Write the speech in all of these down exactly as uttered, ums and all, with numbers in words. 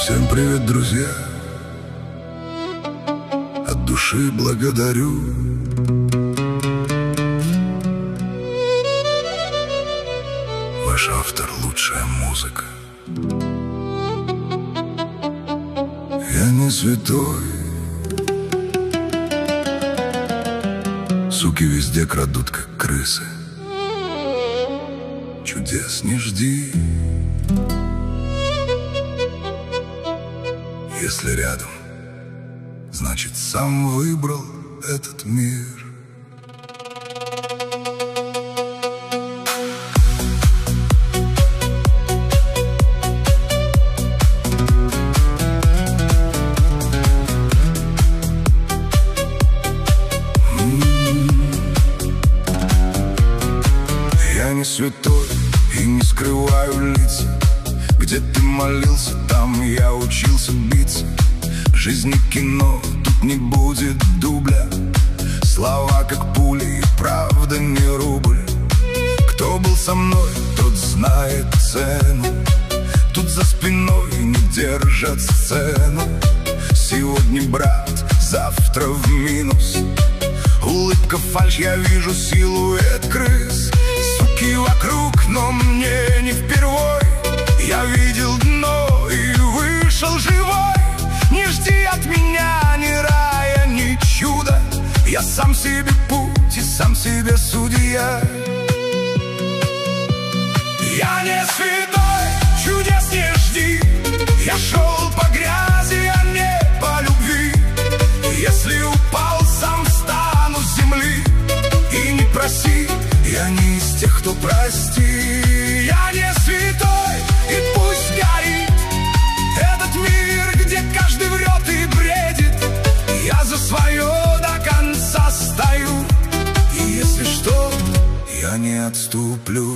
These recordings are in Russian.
Всем привет, друзья! От души благодарю. Ваш автор — лучшая музыка. Я не святой. Суки везде крадут, как крысы. Чудес не жди, если рядом, значит, сам выбрал этот мир. Я не святой и не скрываю лица. Где ты молился, там я учился биться. Жизнь не кино, тут не будет дубля. Слова как пули, и правда не рубль. Кто был со мной, тот знает цену. Тут за спиной не держат сцену. Сегодня брат, завтра в минус. Улыбка фальшь, я вижу силуэт крыс. Суки вокруг, но мне не впервой. Я видел дно и вышел живой. Не жди от меня ни рая, ни чуда. Я сам себе путь и сам себе судья. Я не святой, чудес не жди. Я шел по грязи, а не по любви. Если упал, сам встану с земли. И не проси, я не из тех, кто прости. Я не святой, и пусть горит этот мир, где каждый врет и бредит. Я за свое до конца стою. И если что, я не отступлю.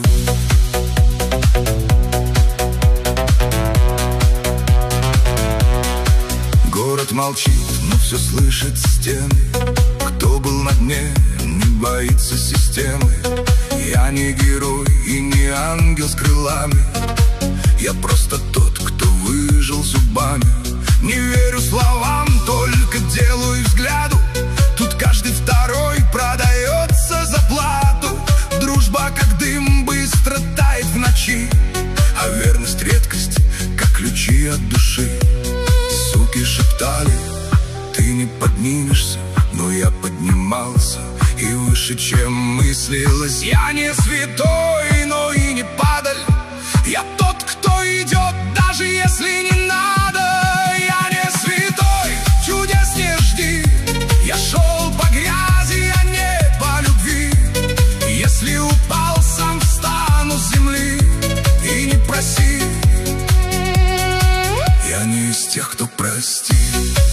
Город молчит, но все слышит стены. Кто был на дне, не боится системы. Я не герой и не ангел с крылами. Я просто тот, кто выжил зубами. Не верю словам, только делу и взгляду. Тут каждый второй продается за плату. Дружба как дым быстро тает в ночи, а верность редкость, как ключи от души. Суки шептали, ты не поднимешься, но я поднимался и выше, чем мыслилось. Я не святой, но и не падаль. Я тот, кто идет, даже если не надо. Я не святой, чудес не жди. Я шел по грязи, а не по любви. Если упал, сам встану с земли. И не проси, я не из тех, кто простит.